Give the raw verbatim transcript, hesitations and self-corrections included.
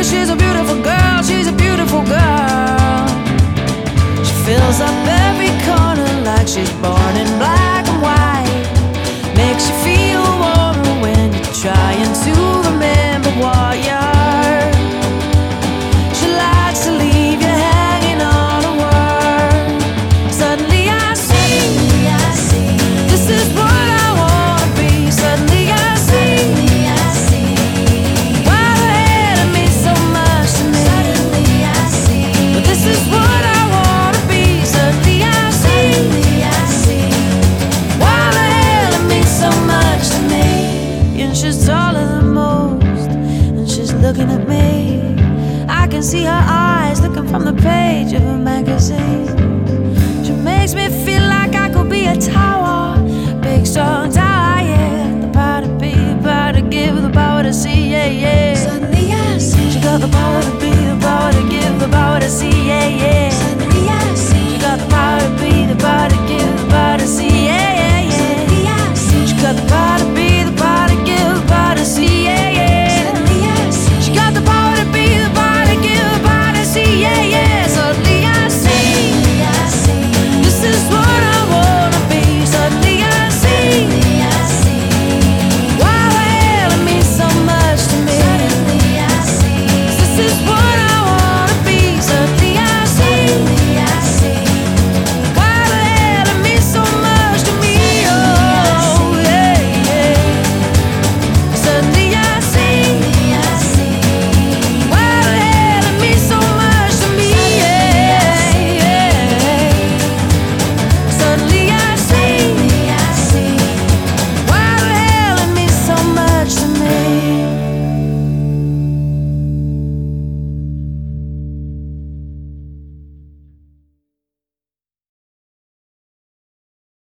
she's a beautiful girl, she's a beautiful girl. She fills up every corner like she's born in black and white. Makes you feel warmer when you're trying to remember what you are. She likes to leave you hanging on a word. Suddenly I see, I see, this is what I wanna be. Suddenly I see, I see, why the hell it means so much to me. Suddenly I see, but this is what I wanna be. Suddenly I see, I see, why the hell it means so much to me. And she's taller than most, and she's looking at me. I can see her eyes looking from the page of a magazine. She makes me feel like I could be a tower, big strong tower, yeah. The power to be, the power to give, the power to see, yeah, yeah. Suddenly I see she got the power to